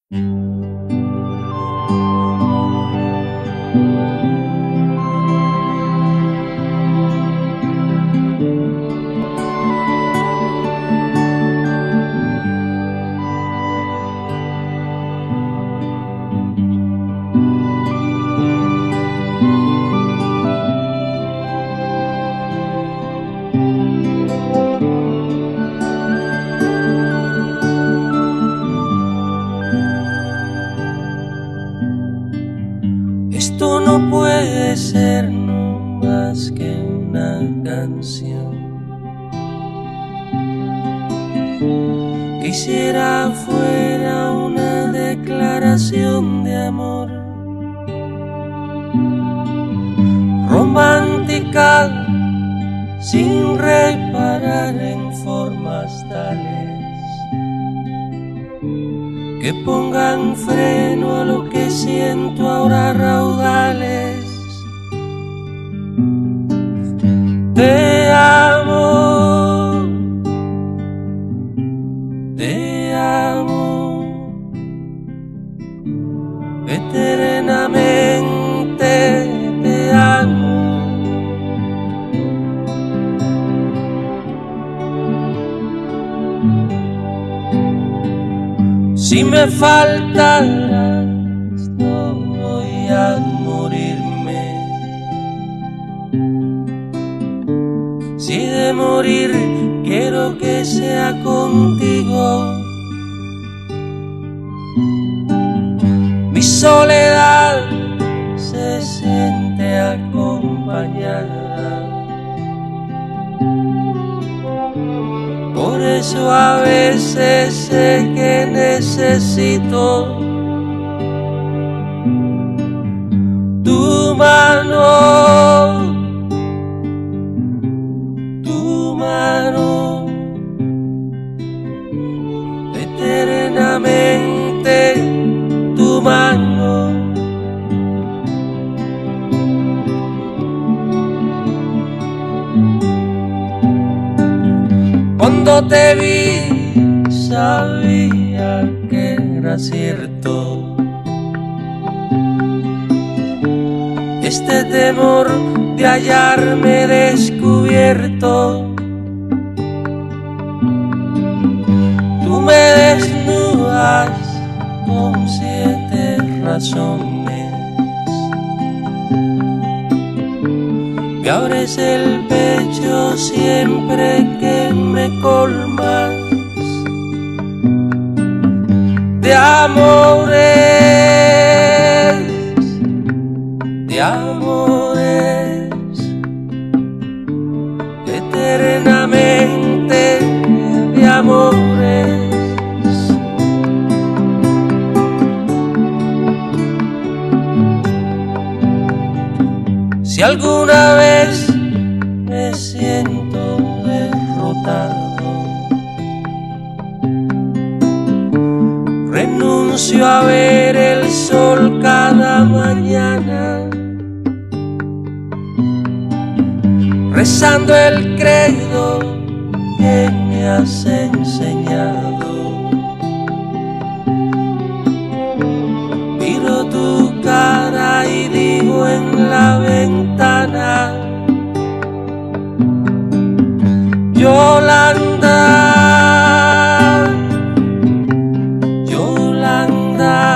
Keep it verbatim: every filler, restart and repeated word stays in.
Esto no puede ser no más que una canción. Quisiera fuera una declaración de amor romántica, sin reparar en formas tales que pongan freno a lo que siento ahora raudales. Te amo, te amo, eternamente te amo. Si me faltaras, no voy a morirme. Si de morir quiero que sea contigo. Mi soledad se siente acompañada. Por eso a veces sé que necesito tu mano, tu mano, eternamente tu mano. Cuando te vi sabía que era cierto este temor de hallarme descubierto. Tú me desnudas con siete razones, me abres el pecho siempre que me colmas de amores, de amores, eternamente de amores. Si alguna vez me siento derrotado, renuncio a ver el sol cada mañana, rezando el credo que me has enseñado. Miro tu cara y digo en la ventana: Yolanda, Yolanda,